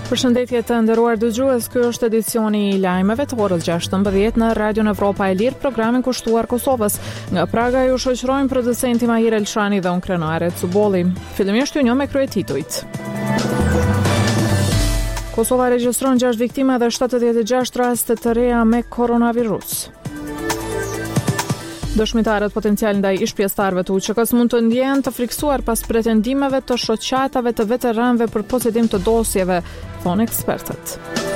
Përshëndetje të nderuar dëgjues, ky është edicioni I lajmeve të orës 16 në Radion Evropa e Lirë, programin kushtuar Kosovës. Nga Praga ju shoqërojmë producenti Mahir Elshani dhe unë Krenare Cubolli. Fillimisht ju njoh me kryetitujt. Kosova regjistron 6 viktima dhe 76 raste të reja me koronavirus. Dëshmitarët potencial ndaj ish-pjesëtarëve të UÇK-s mund të ndjehen të friksuar pas pretendimeve të shoqatave të veteranëve për posedim të dosjeve, thonë ekspertët.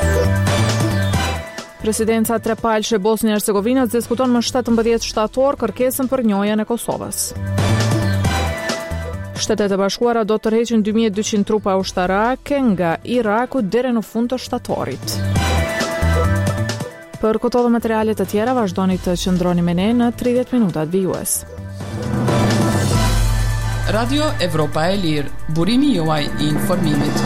Presidenca trepalshe e Bosnjë Hercegovinës diskuton më 17 shtator kërkesën për njojën e Kosovës. Shtetet e Bashkuara do të tërheqin 2200 trupa ushtarake nga Iraku deri në fund të shtatorit. Për këto dhe materialet të tjera vazhdoni të qëndroni me ne në 30 minutat vijues. Radio Evropa e Lirë, burimi juaj I informimit.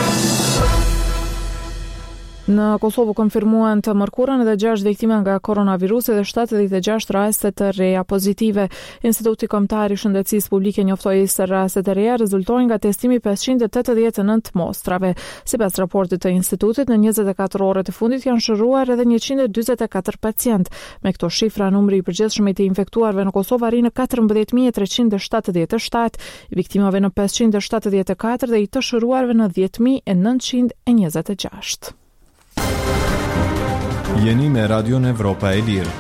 Në Kosovë konfirmuan të mërkurën edhe 6 viktima nga koronavirusi dhe 76 raste të reja pozitive. Instituti Kombëtar I Shëndetësisë Publike njoftoi se rastet e reja rezultojnë nga testimi 589 mostrave. Sipas raportit të institutit, në 24 orët e fundit janë shëruar edhe 144 pacient. Me këto shifra, numri I përgjithshëm I të infektuarve në Kosovë arrin në 14377, viktimave në 574 dhe I të shëruarve në 10926. Jeni me Radion Evropa e Lirë.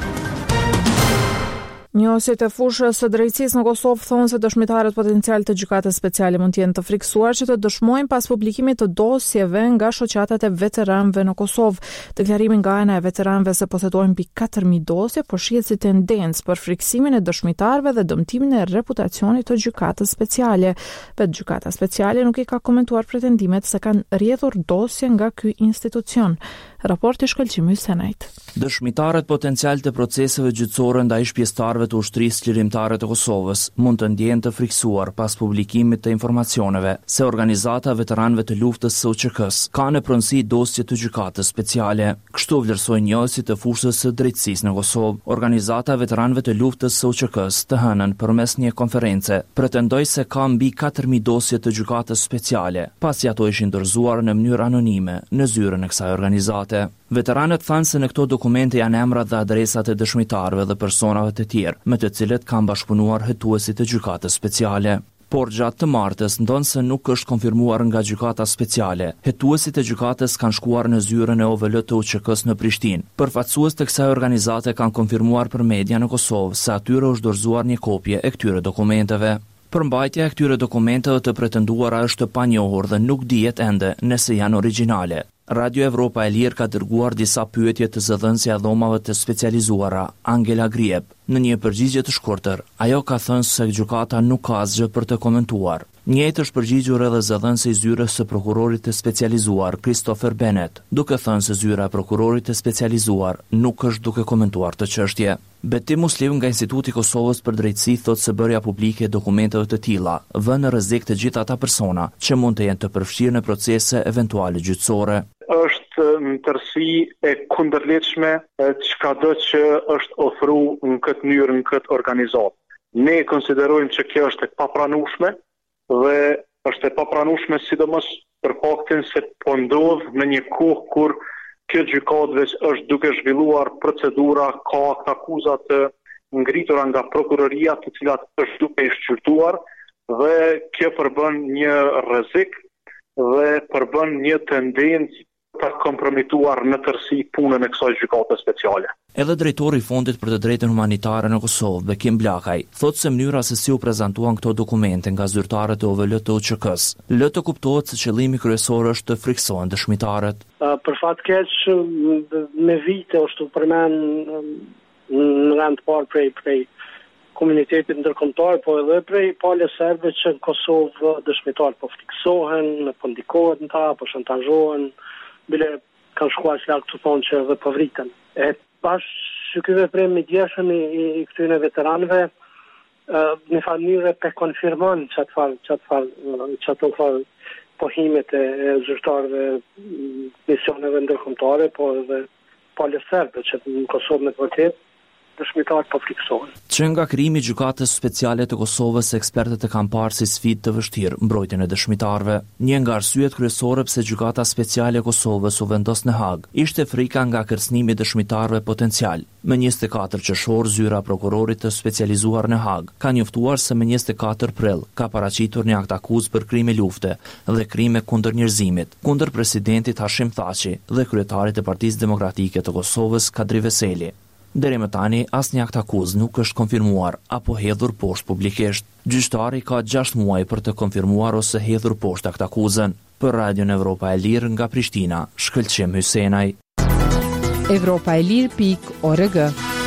Njohësit e fushës së drejtësisë në Kosovë thonë se dëshmitarët potencial të gjykatës speciale mund të jenë të friksuar që të dëshmojnë pas publikimit të dosjeve nga shoqatat e veteranëve në Kosovë. Deklarimi nga ana e veteranëve se posedojnë mbi 4000 dosje po shihet si tendencë për friksimin e dëshmitarëve dhe dëmtimin e reputacionit të gjykatës speciale. Vetë gjykata speciale nuk I ka komentuar pretendimet se kanë rrjedhur dosje nga ky institucion. Raporti shkëlqim Hysenajt. Dëshmitarët potencial të proceseve gjyqësore ndaj pjesëtarëve të ushtrisë lirimtare të Kosovës mund të ndjehen të friksuar pas publikimit të informacioneve se organizata e veteranëve të luftës së UÇK-s ka në pronësi dosje të gjykatës speciale. Kështu vlerësoi njohësit të fushës së drejtësisë në Kosovë. Organizata e veteranëve të luftës së UÇK-s të hënën përmes një konference pretendoi se ka mbi 4000 dosje të gjykatës speciale, pasi ato ishin dorëzuar në mënyrë anonime në zyrën e kësaj organizate. Veteranët thanë se në këto dokumente janë emrat dhe adresat e dëshmitarëve dhe personave të tjerë, me të cilët kanë bashkëpunuar hetuesit e gjykatës speciale. Por gjatë të martës ndonë se nuk është konfirmuar nga gjykata speciale. Hetuesit e gjykatës kanë shkuar në zyrën e OVL të UÇK-s në Prishtinë. Përfaqësues të kësaj organizate kanë konfirmuar për media në Kosovë se atyre është dorëzuar një kopje e këtyre dokumenteve. Përmbajtja e këtyre dokumenteve të pretenduara është e panjohur dhe nuk dihet ende nëse janë origjinale. Radio Evropa e Lirë ka dërguar disa pyetje të zëdhënësja dhomave të specializuara, Angela Grieb. Në një përgjigje të shkurtër, ajo ka thënë se gjykata nuk ka asgjë për të komentuar. Njëjtë është përgjigjur edhe zëdhënësi I zyrës së prokurorit të specializuar, Christopher Bennett, duke thënë se zyra e prokurorit të specializuar nuk është duke komentuar të çështje. Betim Muslim nga Instituti I Kosovës për Drejtësi thotë se bërja publike e dokumenteve të tilla vën në rrezik të gjithë ata persona që mund të jenë të përfshirë në procese eventuale gjyqësore. Është në tërësi e kundërligjshme çkado që është ofruar në këtë mënyrë në këtë organizatë. Ne konsiderojmë që kjo është e papranueshme dhe është e papranueshme sidomos për faktin se po ndodh në një kohë kur kjo gjykatë është duke zhvilluar procedura, ka akuza të ngritura nga prokuroria të cilat është duke I shqyrtuar dhe kjo përbën një rrezik dhe përbën një tendencë të kompromituar në tërësi punën e kësaj gjykate speciale. Edhe drejtori I Fondit për të drejtën humanitare në Kosovë, Bekim Blakaj, thotë se mënyra se si u prezantuan këto dokumente nga zyrtarët e OVL të UÇK-s, lë të kuptohet se qëllimi kryesor është të friksohen dëshmitarët. Për fat keq me vite është u përmend në rand parë prej komunitetit ndërkombëtar, po edhe prej palës serbe që në Kosovë dëshmitarët po friksohen, po ndikohet në ta, po shantazhohen, bile kanë shkuar që lakë të thonë që dhe pëvriten. Pas që ky veprim I djeshëm I këtyre veteranëve, në mënyrë pe konfirmon çfarë pohimet e zyrtarëve misioneve ndërkombëtare, po edhe palës serbe që në Kosovë me të vërtetë dëshmitarët po friksohen. Që nga krijimi i gjykatës speciale të Kosovës, ekspertët e kanë parë si sfidë të vështirë mbrojtjen e dëshmitarëve. Një nga arsyet kryesore pse gjykata speciale e Kosovës u vendos në Hag ishte frika nga kërcënimi i dëshmitarëve potencial. Më 24 qershor, zyra e prokurorit të specializuar në Hag ka njoftuar se më 24 prill ka paraqitur një akt akuzë për krime lufte dhe krime kundër njerëzimit kundër presidentit Hashim Thaçi dhe kryetarit e Partisë Demokratike të Kosovës Kadri Veseli. Deri më tani asnjë akt akuzë nuk është konfirmuar apo hedhur poshtë publikisht. Gjyqtari ka 6 muaj për të konfirmuar ose hedhur poshtë akt akuzën. Për Radion Evropa e Lirë nga Prishtina, Shkëlqim Hysenaj. Evropaelir.org.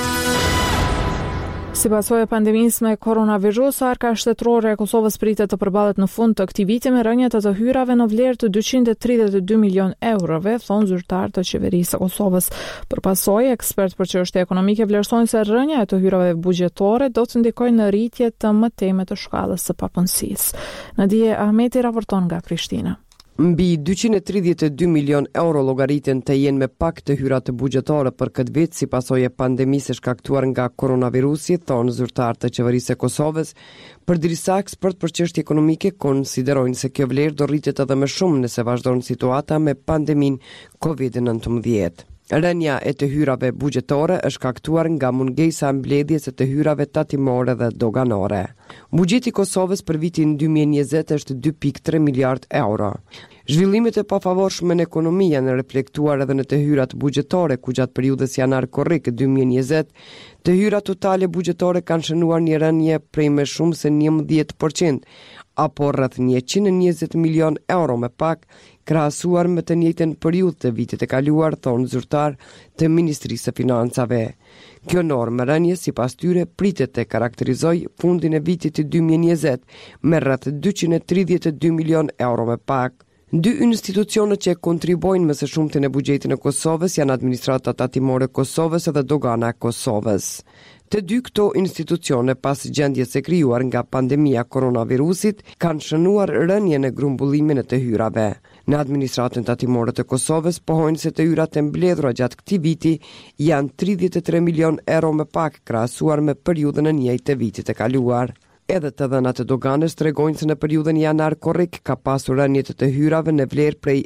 Si pasojë e pandemisë me koronavirus, arka shtetërore e Kosovës pritet të përballet në fund të këtij viti me rënje të hyrave në vlerë të 232 milion eurove, thon zyrtar të qeverisë së Kosovës. Për pasojë, ekspert për çështje ekonomike vlerësojnë se rënja e të hyrave buxhetore do të ndikojë në rritje të mëteme të shkallës së papunësisë. Nadia Ahmeti raporton nga Prishtina. Mbi 232 milion euro llogariten të jenë me pak të hyra të buxhetore për këtë vit si pasojë e pandemisë shkaktuar nga koronavirusi, thonë zyrtar të qeverisë së Kosovës, përderisa ekspert për çështje ekonomike konsiderojnë se kjo vlerë do rritet edhe më shumë nëse vazhdon situata me pandemin COVID-19. Rënja e të hyrave buxhetore është shkaktuar nga mungesa e mbledhjes së të hyrave tatimore dhe doganore. Buxheti i Kosovës për vitin 2020 është 2.3 miliard euro. Zhvillimet e pafavorshme në ekonomi janë reflektuar edhe në të hyrat buxhetore, ku gjatë periudhës janar-korrik 2020, të hyrat totale buxhetore kanë shënuar një rënje prej më shumë se 11%, apo rreth 120 milion euro me pak, krahasuar me të njëjtën periudhë të vitit e kaluar, thonë zyrtar të Ministrisë së Financave. Kjo normë rënje sipas tyre pritet të karakterizojë fundin e vitit të 2020 me rreth 232 milion euro me pak. Dy institucionet që kontribuojnë më së shumti në buxhetin e Kosovës janë Administrata Tatimore e Kosovës dhe Dogana e Kosovës. Të dy këto institucione pas gjendjes së krijuar nga pandemia koronavirusit kanë shënuar rënje në grumbullimin e të hyrave. Në Administratën Tatimore të Kosovës pohojnë se të hyrat e mbledhura gjatë këtij viti janë 33 milion euro më pak krahasuar me periudhën e njëjtë të vitit e kaluar. Edhe të dhënat e doganës tregojnë se në periudhën janar-korrik ka pasur rënje të hyrave në vlerë prej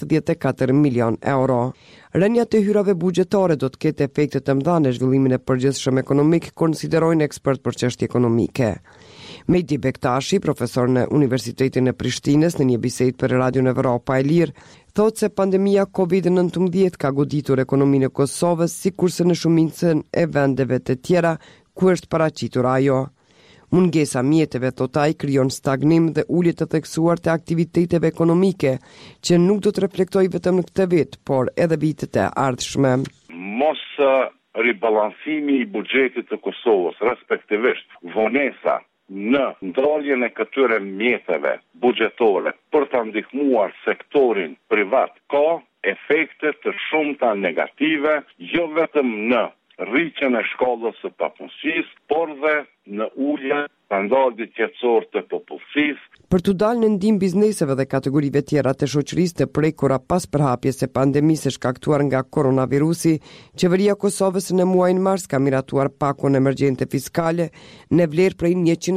74 milion euro. Rënja të hyrave buxhetore do të ketë efekte të mëdha në zhvillimin e përgjithshëm ekonomik, konsiderojnë ekspert për çështje ekonomike. Mehdi Bektashi, profesor në Universitetin e Prishtinës, në një bisedë për Radion Evropa e Lirë, thotë se pandemia COVID-19 ka goditur ekonominë e Kosovës, sikurse në shumicën e vendeve të tjera ku është paraqitur ajo. Mungesa mjeteve, thot ai, krijon stagnim dhe ulje të theksuar të aktiviteteve ekonomike, që nuk do të reflektojë vetëm në këtë vit, por edhe vitet e ardhshme. Mos ribalancimi i buxhetit të Kosovës, respektivisht vonesa në ndaljen e këtyre mjeteve buxhetore për të ndihmuar sektorin privat, ka efekte të shumta negative, jo vetëm në rritjen e shkallës së papunësisë, por dhe në ulje standardit qetësor të popullsisë. Për të dalë në ndihmë bizneseve dhe kategorive tjera të shoqërisë të prekura pas përhapjes së pandemisë shkaktuar nga koronavirusi, qeveria e Kosovës në muajin mars ka miratuar pakon emergjente fiskale në vlerë prej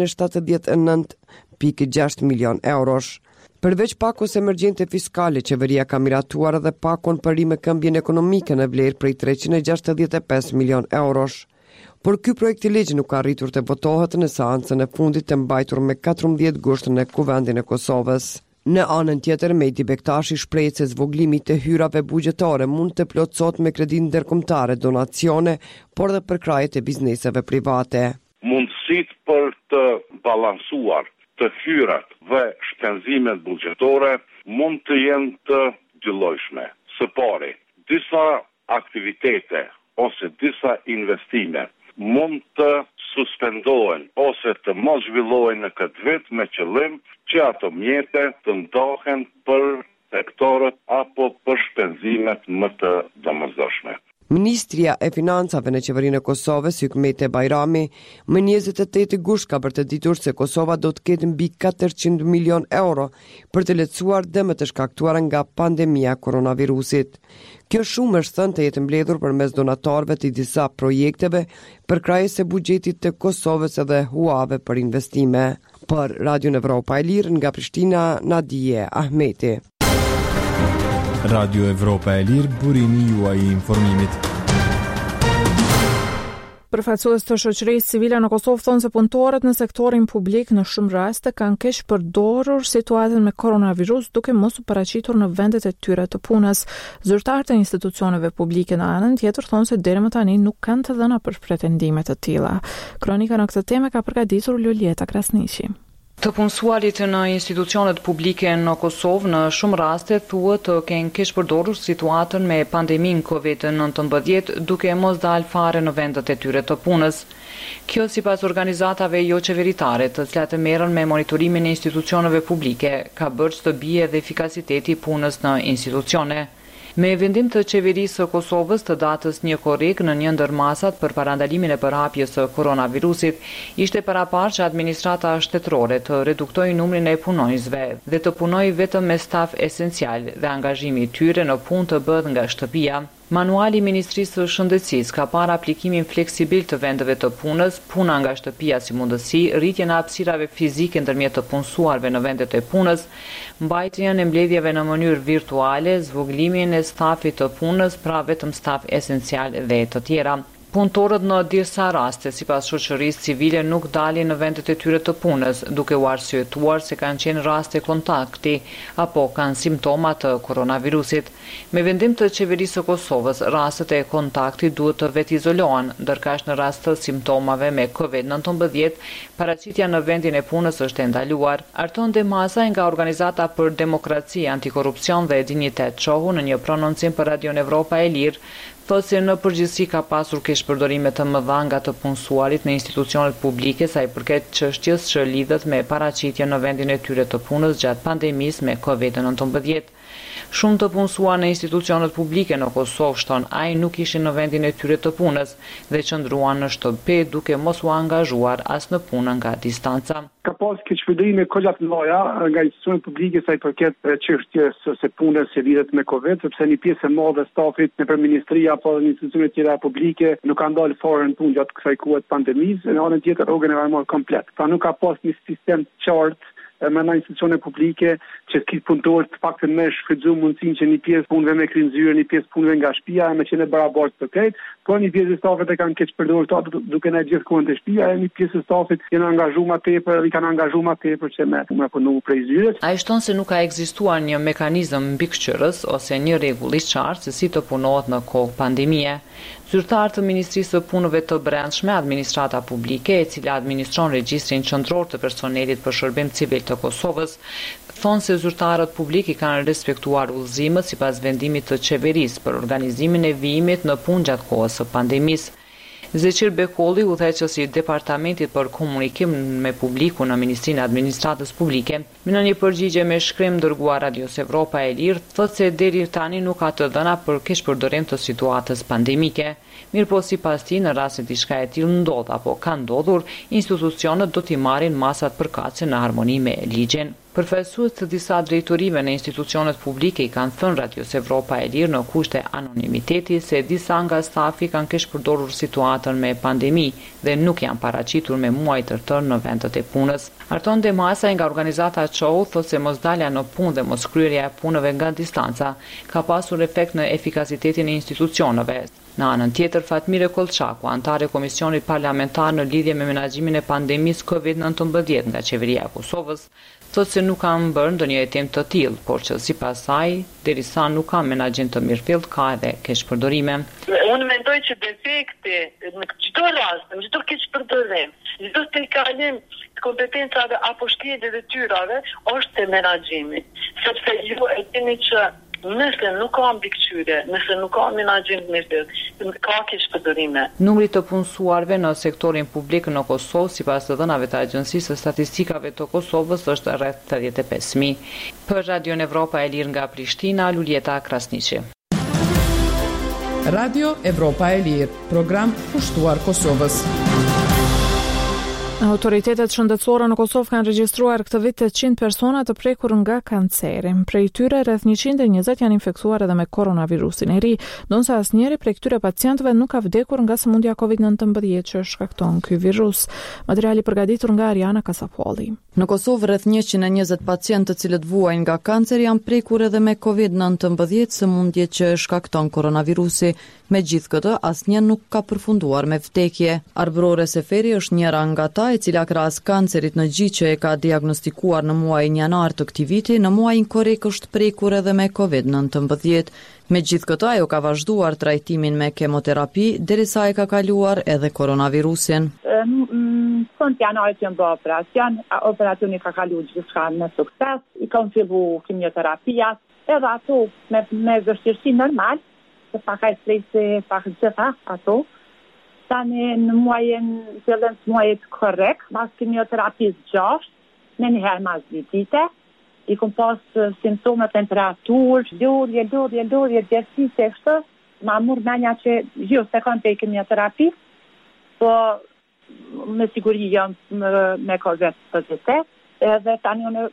179.6 milion eurosh. Përveç pakos emergjente fiskale, qeveria ka miratuar edhe pakon për rimëkëmbjen ekonomike në vlerë prej 365 milion eurosh. Por ky projekt i ligj nuk ka arritur të votohet në seancën e fundit të mbajtur me 14 gusht në Kuvendin e Kosovës. Në anën tjetër, Mehdi Bektashi shpreh se zvoglimi të hyrave buxhetore mund të plotësohet me kredi ndërkombëtare, donacione, por dhe për krajet e bizneseve private. Mundësit për të balansuar të hyrat dhe shpenzimet buxhetore mund të jenë të dyllojshme. Së pari, disa aktivitete ose disa investime mund të suspendohen ose të mos zhvillohen në këtë vit me qëllim që ato mjete të ndahen për sektorët apo për shpenzimet më të domosdoshme. Ministria e Financave në qeverinë e Kosovës, Hykmete Bajrami, më 28 gusht ka për të ditur se Kosova do të ketë mbi 400 milion euro për të lehtësuar dëmet e shkaktuara nga pandemia koronavirusit. Kjo shumë është thënë të jetë mbledhur përmes donatorëve të disa projekteve përkrahjes së buxhetit të Kosovës edhe huave për investime. Për Radio Evropa e Lirë nga Prishtina, Nadije Ahmeti. Radio Evropa e Lirë, burimi juaj I informimit. Përfaqësues të shoqërisë civile në Kosovë thonë se punëtorët në sektorin publik në shumë raste kanë keq përdorur situatën me koronavirus duke mos u paraqitur në vendet e tyre të punës. Zyrtarët e institucioneve publike në anën tjetër thonë se deri më tani nuk kanë të dhëna për pretendime të tilla. Kronika në këtë temë ka përgatitur Lulieta Krasniqi. Të punësuarit në institucionet publike në Kosovë në shumë raste thuhet të kenë keq përdorur situatën me pandemin COVID-19 duke mos dalë fare në vendet e tyre të punës. Kjo sipas organizatave jo qeveritare, të cilat merren me monitorimin e institucioneve publike, ka bërë që të bie edhe efikasiteti I punës në institucione. Me vendim të qeverisë së Kosovës të datës 1 korrik në një ndër masat për parandalimin e përhapjes së koronavirusit, ishte paraparë që administrata shtetërore të reduktojë numrin e punonjësve dhe të punojë vetëm me staf esencial dhe angazhimi I tyre në punë të bëhet nga shtëpia. Manuali I Ministrisë së Shëndetësisë ka parë aplikimin fleksibil të vendeve të punës, puna nga shtëpia si mundësi, rritjen e hapësirave fizike ndërmjet të punësuarve në vendet e punës, mbajtjen e mbledhjeve në mënyrë virtuale, zvogëlimin e stafit të punës, pra vetëm staf esencial dhe të tjera. Punëtorët në disa raste, sipas shoqërisë civile, nuk dalin në vendet e tyre të punës, duke u arsyetuar se kanë qenë raste kontakti apo kanë simptoma të koronavirusit. Me vendim të qeverisë së Kosovës, rastet e kontaktit duhet të vetizolohen, ndërkaq në rast të simptomave me COVID-19, paraqitja në vendin e punës është e ndaluar. Arton Demasa nga Organizata për Demokraci, Antikorrupsion dhe Dinjitet Çohu në një prononcim për Radio Evropa e Lirë, thotë se në përgjithësi ka pasur keq përdorime të mëdha nga të punësuarit në institucionet publike sa I përket çështjes që lidhet me paraqitjen në vendin e tyre të punës gjatë pandemisë me COVID-19. Shumë të punësuar në institucionet publike në Kosovë shton ai nuk ishin në vendin e tyre të punës dhe qëndruan në shtëpi duke mos u angazhuar as në punën nga distanca. Ka pas keq përdorime kollaj të mëdha nga institucionet publike sa I përket çështjes së punës që lidhet me Covid, sepse një pjesë e madhe e stafit nëpër ministri apo në institucionet tjera publike nuk kanë dalë fare në punë gjatë kësaj kohe të pandemisë, në anën tjetër rrogën e marrë komplet. Pra nuk ka pas një sistem të qartë me në institucione publike që kitë punëtorë të paktën me shfrytëzuar mundësinë që një pjesë punëve me kryenzyre, një pjesë punëve nga shtëpia me qenë barabartë të krejt, por një pjesë e stafit e kanë keq përdorur këto duke na gjithkohën te shtëpia, e një pjesë e stafit janë angazhuar më tepër, i kanë angazhuar më tepër që me punu prej zyres. Ai shton se nuk ka ekzistuar një mekanizëm mbikëqyrës ose një rregull I qartë se si të punohet në kohë pandemie. Zyrtar të Ministrisë së Punëve të Brendshme, Administrata Publike, e cila administron regjistrin qendror të personelit për shërbim civil të Kosovës, thonë se zyrtarët publik I kanë respektuar udhëzimet sipas vendimit të qeverisë për organizimin e vijimit në punë gjatë kohës së pandemisë. Zeqir Bekolli, udhëheqësi I Departamentit për Komunikim me Publikun në Ministrinë e Administratës Publike, në një përgjigje me shkrim dërguar Radios Evropa e Lirë, thotë se deri tani nuk ka të dhëna për keq përdorim të situatës pandemike. Mirëpo sipas tij, në rast se diçka e tillë ndodh apo ka ndodhur, institucionet do t'i marrin masat përkatëse në harmoni me ligjin. Përfaqësues të disa drejtorive në institucionet publike I kanë thënë Radios Evropa e Lirë në kushte anonimiteti se disa nga stafi kanë keq përdorur situatën me pandemi dhe nuk janë paraqitur me muaj të tërë në vendet e punës. Arton Demasa nga organizata Çohu thotë se mosdalja në punë dhe moskryrja e punëve nga distanca ka pasur efekt në efikasitetin e institucioneve. Në anën tjetër, Fatmire Kolçaku, antare Komisionit Parlamentar në lidhje me menaxhimin e pandemisë COVID-19 nga qeveria e Kosovës, thotë se nuk kanë bërë ndonjë hetim të tillë, por që sipas saj, derisa nuk ka menaxhim të mirëfillt, ka edhe keq përdorime. Unë mendoj që defekti në çdo rast, në çdo keq përdorim, çdo tejkalim të kompetencave apo shkelje detyrave është te menaxhimi, sepse ju e dini që nëse nuk ka mbikëqyrje, nëse nuk ka menaxhim të mirëfillt, ka keq përdorime. Numri të punësuarve në sektorin publik në Kosovë, sipas të dhënave të Agjencisë së Statistikave të Kosovës, është rreth 35.000. Për Radio Evropa e Lirë nga Prishtina, Lulieta Krasniqi. Radio Evropa e Lirë, program pushtuar Kosovës. Autoritetet shëndetësore në Kosovë kanë regjistruar këtë vit 800 persona të prekur nga kanceri. Prej tyre rreth 120 janë infektuar edhe me koronavirusin e ri, ndonse asnjëri prej këtyre pacientëve nuk ka vdekur nga sëmundja COVID-19 që shkakton ky virus. Materiali përgatitur nga Ariana Kasapolli. Në Kosovë rreth 120 pacientë të cilët vuajnë nga kanceri janë prekur edhe me COVID-19, sëmundje që shkakton koronavirusi. Megjithatë, asnjë nuk ka përfunduar me vdekje. Arbrore Seferi është njëra nga ata e cila krahas kancerit në gjith që e ka diagnostikuar në muajin janar të këtij viti, në muajin korrik është prekur edhe me COVID-19. Megjithatë, ajo ka vazhduar trajtimin me kemoterapi derisa e ka kaluar edhe koronavirusin. Fund janarit që bë operacioni ka kaluar gjithçka me sukses, i kanë filluar kimioterapia, edhe ato me vështirësi normal, se pak ai stresi, pak gjitha ato. Tani në fillim të muajit korrekt, pas kimioterapis 6, në njëherë mas 2 dite, i kom pas simptome temperaturë, lodhje, djersi, se kështë, ma mur menja që se kanë të kimioterapi, po me siguri janë me COVID pozitiv, edhe tani unë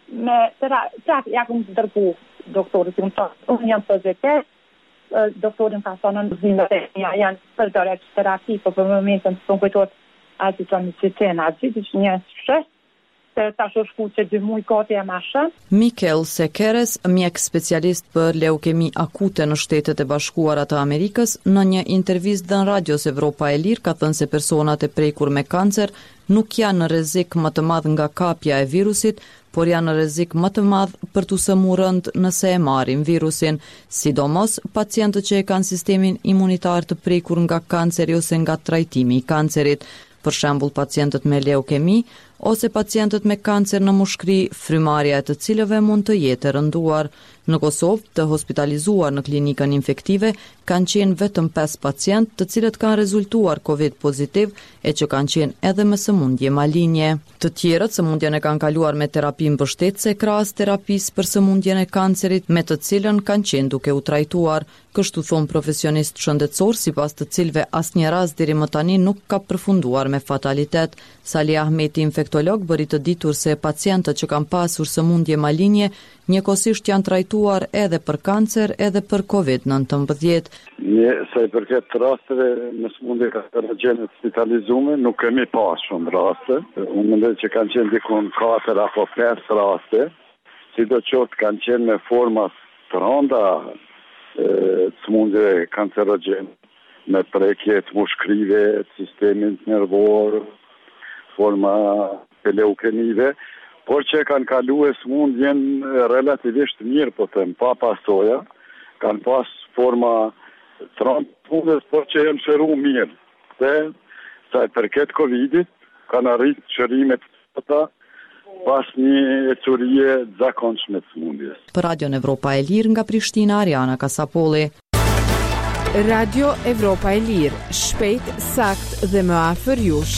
ja kom të dërgu doktorit, unë jam pozitiv, doktorin ka thonë në zinët e janë përdore terapi, po për momentin të kujtot azitromicetin, që një shështë, se ta shku që 2 muaj gati e ma shën. Mikel Sekeres, mjek specialist për leukemi akute në Shtetet e Bashkuara të Amerikës, në një intervistë në Radios Evropa e Lirë ka thënë se personat e prekur me kancer nuk janë në rrezik më të madh nga kapja e virusit, por janë në rrezik më të madh për të sëmurë rënd nëse e marrin virusin, sidomos pacientët që e kanë sistemin imunitar të prekur nga kanceri ose nga trajtimi i kancerit, për shembull pacientët me leukemi ose pacientët me kancer në mushkëri, frymarrja e të cilëve mund të jetë e rënduar. Në Kosovë, të hospitalizuar në klinikën infektive kanë qenë vetëm 5 pacientë, të cilët kanë rezultuar COVID pozitiv e që kanë qenë edhe me sëmundje malinje. Të tjerët sëmundjen e kanë kaluar me terapi mbështetëse krahas terapisë për sëmundjen e kancerit, me të cilën kanë qenë duke u trajtuar. Kështu thon profesionist shëndetësor, sipas të cilëve asnjë rast deri më tani nuk ka përfunduar me fatalitet. Sali Ahmeti, infektolog, bëri të ditur se pacientët që kanë pasur sëmundje malinje njëkohësisht janë trajtuar edhe për kancer edhe për COVID-19. Sa i përket rasteve me sëmundje kancerogjene të hospitalizuar, nuk kemi pas shumë raste. Unë mendoj që kanë qenë dikun 4 apo 5 raste, sidoqoftë kanë qenë me forma të rënda sëmundje kancerogjene, me prekje të mushkërive, të sistemit nervor, forma të leukemive, por që kanë kaluar sëmundjen relativisht mirë, po them, pa pasoja, kanë pas forma të rënda sëmundjes, por që janë shëruar mirë. Dhe sa i përket Covidit, kanë arritur shërimet të pas një ecurie zakonshme të sëmundjes. Për Radio Evropa e Lirë nga Prishtina, Ariana Kasapolli. Radio Evropa e Lirë, shpejt, sakt dhe më afër jush.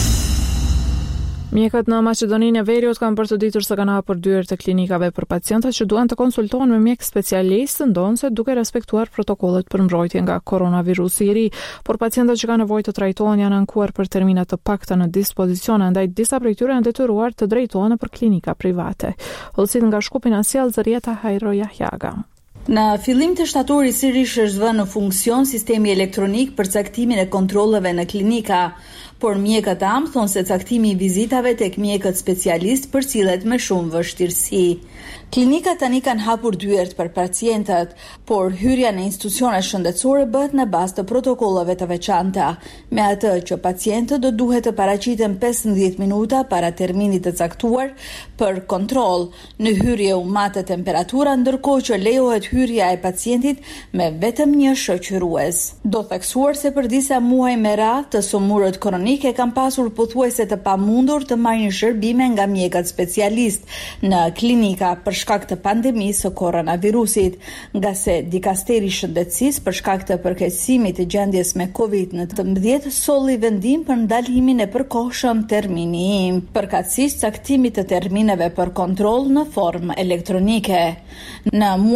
Mjekët në Maqedoninë e Veriut kanë përshëndetur se kanë hapur dyert e klinikave për pacientët që duan të konsultohen me mjek specialist, ndonse duke respektuar protokollet për mbrojtje nga koronavirusi i ri, por pacientët që kanë nevojë të trajtohen janë ankuar për termina të pakta në dispozicion, ndaj disa prej tyre janë detyruar të drejtohen nëpër klinika private. Hollësit nga Shkupi na sjell Zërieta Hajro Jahjaga. Në fillim të shtatorit sërish është dhënë në funksion sistemi elektronik për caktimin e kontrolleve në klinika, por mjekët am thonë se caktimi i vizitave tek mjekët specialist përcillet me shumë vështirësi. Klinikat tani kanë hapur dyert për pacientët, por hyrja në institucione shëndetësore bëhet në bazë të protokolleve të veçanta, me atë që pacientët do duhet të paraqiten 15 minuta para terminit të caktuar për kontroll. Në hyrje u matet temperatura, ndërkohë që lejohet hyrja e pacientit me vetëm një shoqërues. Do theksuar se për disa muaj me radhë të sëmurët kronike kanë pasur pothuajse të pamundur të marrin shërbime nga mjekët specialist në klinika për shkak të pandemisë së koronavirusit, nga se Dikasteri i Shëndetësisë për shkak të përkeqësimit të gjendjes me COVID-19 solli vendim për ndalimin e përkohshëm termini, përkatësisht caktimit të termineve për kontroll në formë elektronike. Në muajin shkurt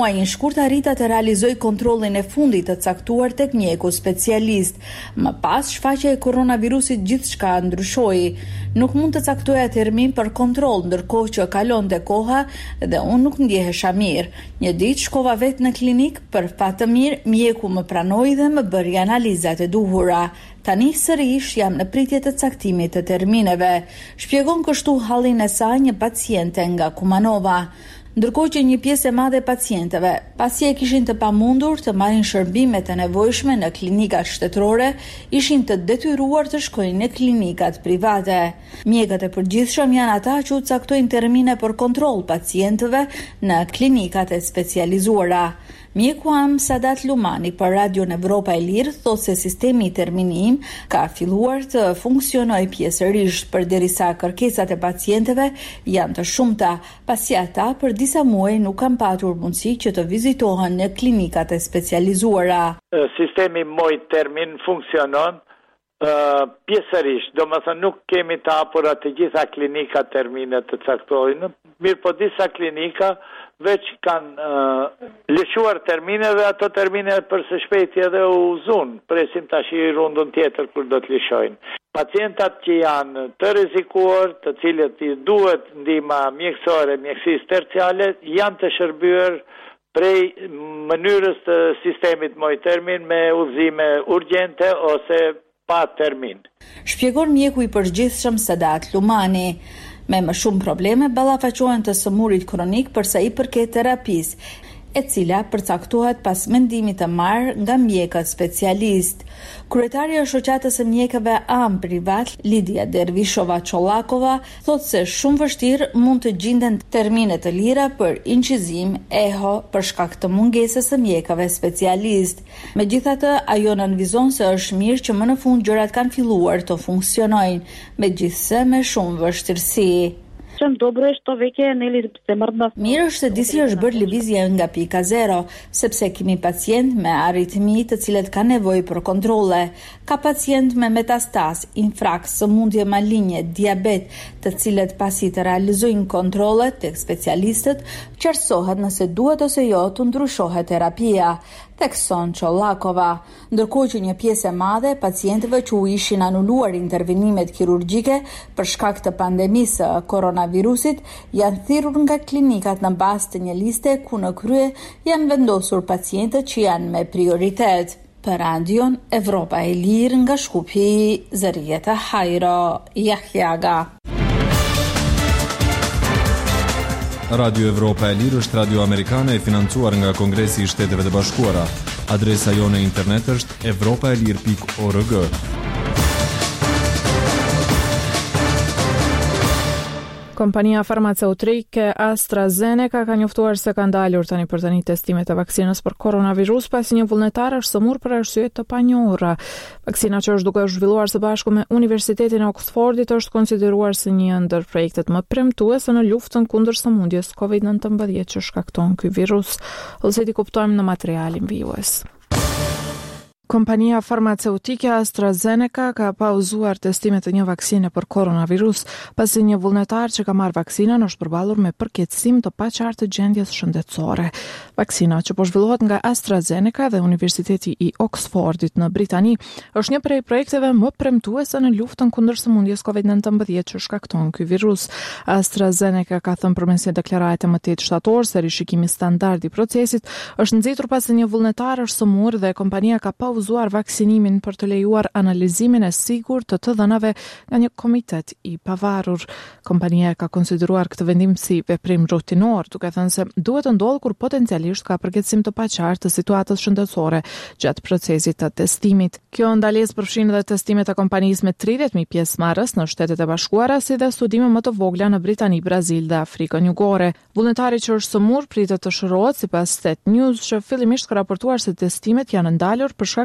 kur të arrita të realizoj kontrollin e fundit të caktuar tek mjeku specialist. Më pas, shfaqja e koronavirusit gjithçka ndryshoi. Nuk mund të caktoja termin për kontroll, ndërkohë që kalonte koha dhe unë nuk ndjehesha mirë. Një ditë shkova vetë në klinik, për fat të mirë, mjeku më pranoi dhe më bëri analizat e duhura. Tani sërish jam në pritje të caktimit të termineve, shpjegon kështu hallin e saj një paciente nga Kumanova. Ndërkohë që një pjesë e madhe e pacientëve, pasi e kishin të pamundur të marrin shërbimet e nevojshme në klinikat shtetërore, ishin të detyruar të shkojnë në klinikat private. Mjekët e përgjithshëm janë ata që u caktojnë termine për kontroll pacientëve në klinikat e specializuara. Mjeku am Sadat Lumani për Radion Evropa e Lirë thotë se sistemi i terminim ka filluar të funksionojë pjesërisht përderisa kërkesat e pacientëve janë të shumta, pasi ata për disa muaj nuk kanë patur mundësi që të vizitohen në klinikat e specializuara. Sistemi moj termin funksionon pjesërisht, do më thënë nuk kemi të hapura të gjitha klinikat termine të caktojnë, mirë po disa klinika veç kanë lëshuar termine dhe ato termine për së shpejti edhe u zunë, presim tash i rundën tjetër kur do të lëshojnë. Pacientat që janë të rrezikuar, të cilët i duhet ndihma mjekësore, mjekësisë terciale, janë të shërbyer prej mënyrës të sistemit moj termin me udhëzime urgjente ose pa termin. Shpjegon mjeku i përgjithshëm Sadat Lumani. Me më shumë probleme ballafaqohen të sëmurit kronik përsa i përket terapisë, e cila përcaktohet pas mendimit të marrë nga mjekët specialist. Kryetaria e shoqatës së mjekëve am privat, Lidia Dervishova Çollakova, thotë se shumë vështirë mund të gjinden termine të lira për incizim, eho, për shkak të mungesës së mjekëve specialist. Megjithatë, ajo nënvizon se është mirë që më në fund gjërat kanë filluar të funksionojnë, megjithse me shumë vështirësi. Mirë është se disi është bërë lëvizje nga pika zero, sepse kemi pacient me aritmi të cilët ka nevojë për kontrolle, ka pacient me metastaz, infraks, sëmundje malinje, diabet, të cilët pasi të realizojnë kontrollet tek specialistët, qartësohet nëse duhet ose jo të ndryshohet terapia, thekson Çollakova, ndërkohë që një pjesë e madhe pacientëve që u ishin anuluar intervenimet kirurgjike për shkak të pandemisë së koronavirusit janë thirrur nga klinikat në bazë të një liste ku në krye janë vendosur pacientët që janë me prioritet. Për Radion Evropa e Lirë nga Shkupi, Zërieta Hajro, Jahjaga. Radio Evropa e Lirë është radio amerikane e financuar nga Kongresi i Shteteve të Bashkuara. Adresa jone internet është europaelir.org. Kompania farmaceutike AstraZeneca ka njoftuar se ka ndalur tani për tani testimet e vaksinës për koronavirus pasi një vullnetar është sëmur për arsye të panjohura. Vaksina që është duke u zhvilluar së bashku me Universitetin e Oxfordit është konsideruar si një ndër projektet më premtuese në luftën kundër sëmundjes COVID-19 që shkakton ky virus. Ose ti kuptojmë në materialin vijues. Kompania farmaceutike AstraZeneca ka pauzuar testimet e një vaksine për koronavirus, pasi një vullnetar që ka marrë vaksinën është përballur me përkeqësim të paqartë të gjendjes shëndetësore. Vaksina që po zhvillohet nga AstraZeneca dhe Universiteti i Oxfordit në Britani është një prej projekteve më premtuese në luftën kundër sëmundjes COVID-19 që shkakton ky virus. AstraZeneca ka thënë përmes një deklarate më 8 shtator se rishikimi standard i procesit është nxitur pasi një vullnetar është sëmur dhe kompania ka pauzuar vaksinimin për të lejuar analizimin e sigurt të dhënave nga një komitet i pavarur. Kompania ka konsideruar këtë vendim si veprim rutinor, duke thënë se duhet të ndodhë kur potencialisht ka përkeqësim të paqartë të situatës shëndetësore gjatë procesit të testimit. Kjo ndalesë përfshin edhe testimet e kompanisë me 30.000 pjesëmarrës në Shtetet e Bashkuara, si dhe studime më të vogla në Britani, Brazil dhe Afrikën Jugore. Vullnetari që është sëmur pritet të shërohet sipas State News, që fillimisht ka raportuar se testimet janë ndalur për shkak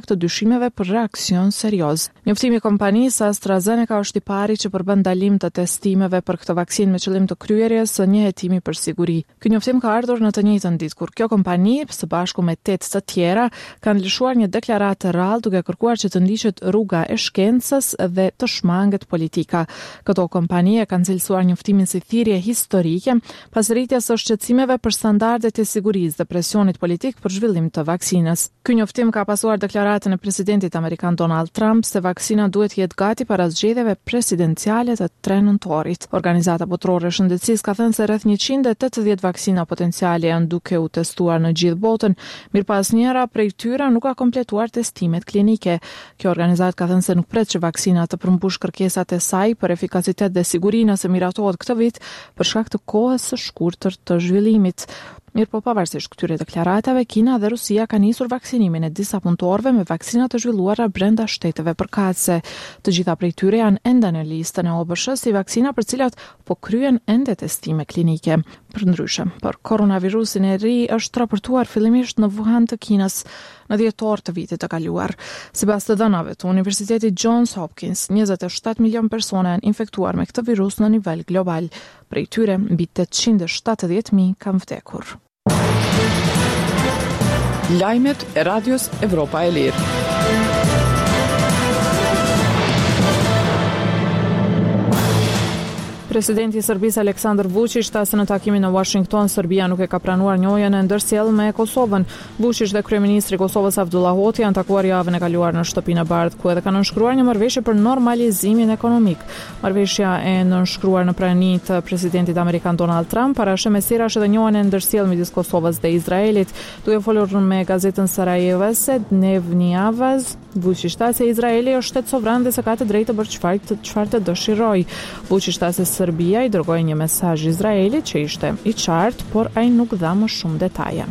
shkak të dyshimeve për reakcion serioz. Njoftimi i kompanisë AstraZeneca është i pari që përbën ndalim të testimeve për këtë vaksinë me qëllim të kryerjes së një hetimi për siguri. Ky njoftim ka ardhur në të njëjtën ditë kur kjo kompani së bashku me 8 të tjera kanë lëshuar një deklaratë të rrallë duke kërkuar që të ndiqet rruga e shkencës dhe të shmanget politika. Këto kompani e kanë cilësuar njoftimin si thirrje historike pas rritjes së shqetësimeve për standardet e sigurisë dhe presionit politik për zhvillim të vaksinës. Ky njoftim ka pasuar deklaratën e presidentit amerikan Donald Trump se vaksina duhet jetë gati para zgjedhjeve presidenciale të 3 nëntorit. Organizata botërore e shëndetësisë ka thënë se rreth 180 vaksina potenciale janë duke u testuar në gjithë botën, mirëpas njëra prej tyre nuk ka kompletuar testimet klinike. Kjo organizatë ka thënë se nuk pret që vaksina të përmbush kërkesat e saj për efikasitet dhe siguri nëse miratohet këtë vit për shkak të kohës së shkurtër të zhvillimit. Mirë po pavarësisht këtyre deklaratave, Kina dhe Rusia kanë nisur vaksinimin e disa punëtorëve me vaksina të zhvilluara brenda shteteve përkatëse. Të gjitha prej tyre janë ende në listën e OBSH si vaksina për cilat po kryen ende testime klinike. Përndryshe, për koronavirusin e ri është raportuar fillimisht në Wuhan të Kinës në dhjetor të vitit të kaluar. Sipas të dhënave të Universitetit Johns Hopkins, 27 milion persona janë infektuar me këtë virus në nivel global. Prej tyre, mbi 870.000 kanë vdekur. Lajmet e Radios Evropa e Lirë. Presidenti i Serbisë Aleksandar Vučić tha se në takimin në Washington Serbia nuk e ka pranuar njojën e ndërsjellë me Kosovën. Vučić dhe kryeministri i Kosovës Abdullah Hoti janë takuar javën e kaluar në shtëpinë e Bardhë, ku edhe kanë nënshkruar një marrëveshje për normalizimin ekonomik. Marrëveshja e nënshkruar në prani të presidentit amerikan Donald Trump parashë mesirash edhe njojën e ndërsjellë midis Kosovës dhe Izraelit. Duke folur me gazetën Sarajevase Dnevni Avaz, Vučić tha se Izraeli është shtet sovran dhe se ka të drejtë të bërë çfarë të dëshirojë. Vučić tha se Serbia i dërgoi një mesazh Izraelit që ishte i qartë, por ai nuk dha më shumë detaje.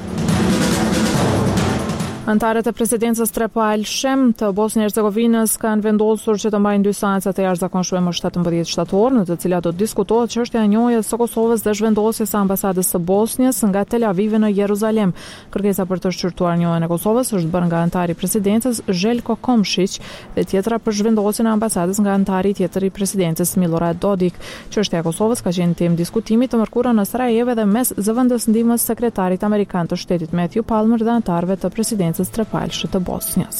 Antarët e presidencës trepalshme të Bosnjë-Hercegovinës kanë vendosur që të mbajnë 2 seanca të jashtëzakonshme më 17 shtator, në të cilat do të diskutohet çështja e njohjes së Kosovës dhe zhvendosjes së ambasadës së Bosnjës nga Tel Avivi në Jeruzalem. Kërkesa për të shqyrtuar njohjen e Kosovës është bërë nga antari i presidencës Željko Komšić dhe tjetra për zhvendosjen e ambasadës nga antari tjetër i presidencës Milorad Dodik. Çështja e Kosovës ka qenë temë diskutimi të mërkurë në Sarajevo dhe mes zëvendës ndihmës sekretarit amerikan të shtetit Matthew Palmer dhe antarëve të presidencës trepalshme të Bosnjës.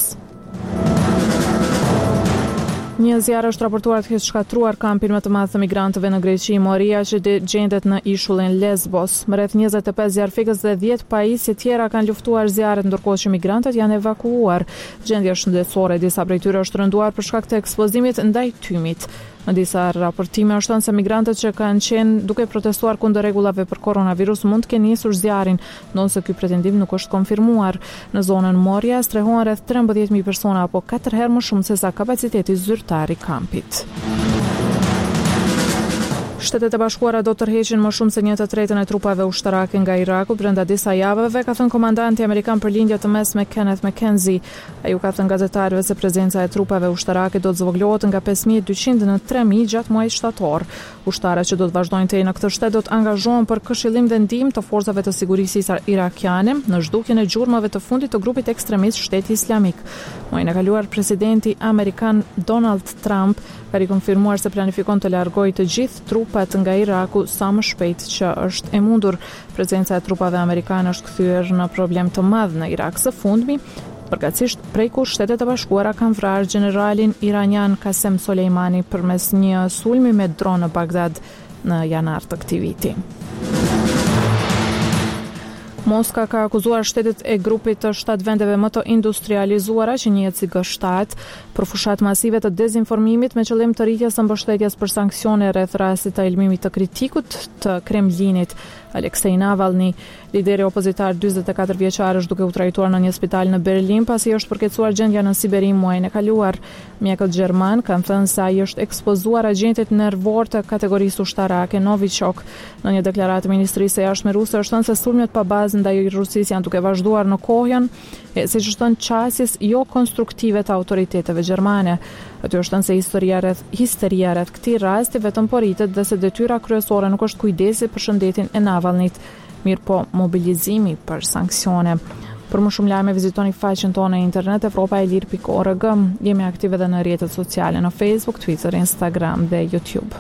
Një zjarr është raportuar të ketë shkatruar kampin më të madh të migrantëve në Greqi, Moria, që gjendet në ishullin Lesbos. Rreth 25 zjarrfikës dhe 10 pajisje tjera kanë luftuar zjarret, ndërkohë që migrantët janë evakuuar. Gjendja shëndetësore e disa prej tyre është rënduar për shkak të ekspozimit ndaj tymit. Në disa raportime është thënë se migrantët që kanë qenë duke protestuar kundër rregullave për koronavirus mund të kenë nisur zjarrin, ndonse ky pretendim nuk është konfirmuar. Në zonën Moria strehohen rreth 13.000 persona, apo 4 herë më shumë se sa kapaciteti zyrtar i kampit. Shtetet e Bashkuara do të tërheqin më shumë se 1/3 e trupave ushtarake nga Iraku brenda disa javëve, ka thënë komandanti amerikan për lindje të mesme Kenneth McKenzie. Ai u ka thënë gazetarëve se prezenca e trupave ushtarake do të zvogëlohet nga 5.200 në 3.000 gjatë muajit shtator. Ushtarët që do të vazhdojnë të jenë në këtë shtet do të angazhohen për këshillim dhe ndihmë të forcave të sigurisë irakiane në zhdukjen e gjurmëve të fundit të grupit ekstremist Shteti Islamik. Muajin e kaluar presidenti amerikan Donald Trump ka rikonfirmuar se planifikon të largojë të gjithë trupat nga Iraku sa më shpejt që është e mundur. Prezenca e trupave amerikane është kthyer në problem të madh në Irak së fundmi, përgatësisht prej kur Shtetet e Bashkuara kanë vrarë generalin iranian Qasem Soleimani përmes një sulmi me dronë në Bagdad në janar të këtij viti. Moska ka akuzuar shtetet e grupit të 7 vendeve më të industrializuara që njihet si G7 për fushat masive të dezinformimit me qëllim të rritjes së mbështetjes për sanksione rreth rastit të elmimit të kritikut të Kremlinit. Aleksej Navalny, lideri opozitar 44 vjeçar, është duke u trajtuar në një spital në Berlin pasi është përkecuar gjendja në Siberi muajin e kaluar. Mjekët gjerman kanë thënë se ai është ekspozuar agentit nervor të kategorisë ushtarake Novichok. Në një deklaratë ministrisë së jashtme ruse është thënë se sulmet pa bazë ndaj Rusisë janë duke vazhduar në kohën e siç është thënë qasjes jo konstruktive të autoriteteve gjermane. Aty është thënë se histeria rreth këtij rasti vetëm po rritet dhe se detyra kryesore nuk është kujdesi për shëndetin e Navalnyt, mirë po mobilizimi për sanksione. Për më shumë lajme vizitoni faqen tonë në internet evropaelir.org. Jemi aktive edhe në rrjetet sociale në Facebook, Twitter, Instagram dhe YouTube.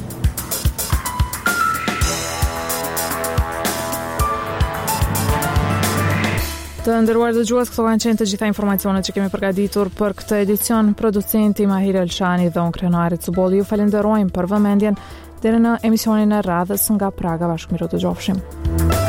Të nderuar dëgjues, këto kanë qenë të gjitha informacionet që kemi përgatitur për këtë edicion. Producenti Mahir Elshani dhe unë Krenari Cuboli ju falenderojmë për vëmendjen deri në emisionin e radhës nga Praga. Bashkëmirë të gjofshim.